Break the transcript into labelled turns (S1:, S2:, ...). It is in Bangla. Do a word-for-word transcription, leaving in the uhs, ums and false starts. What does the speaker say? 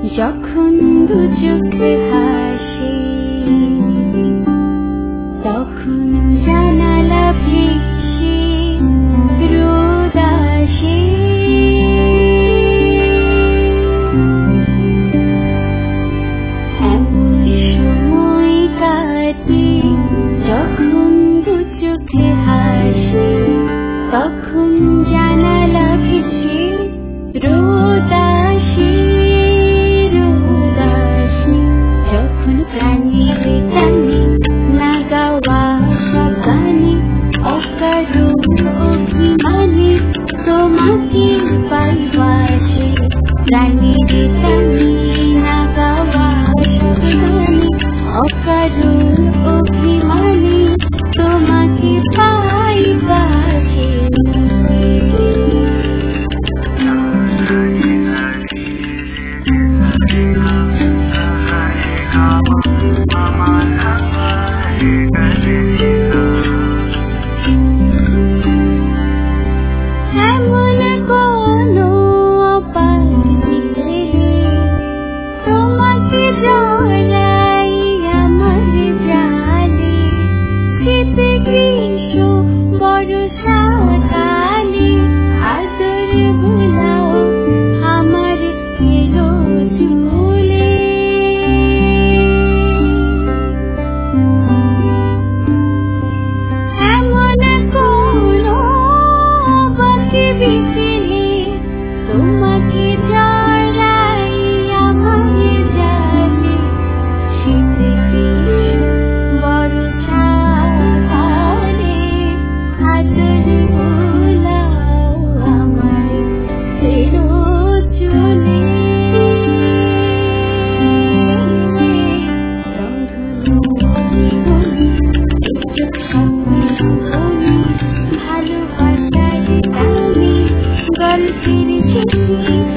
S1: যখন দু চোখে হাসি তখন জানালা ভেসে রোদ আসে। এমন সময় কাটে যখন দু চোখে হাসি তখন জানালা ভেসে রোদ আসে। প্রাণীর টানে না গাওয়া গানে অকারণ অভিমানে তোমাকে ভালোবাসে। প্রাণীর টানে না গাওয়া গানে অকারণ অভিমানে তোমাকে ভালোবাসে। এমন কোনো অপায় তোমাকে জড়াই আমার জালে শীতে গ্রীষ্ম বর্ষা কালে আদর ভুলাও আমার এলো চুলে। এমন কোনো বাকি বিকেলে তোমাকে জড়াই আমার জালে শীতে গ্রীষ্ম বর্ষা কালে আদর ভুলাও আমার এলো চুলে। ভালোবাসার গানে গল্পের শেষে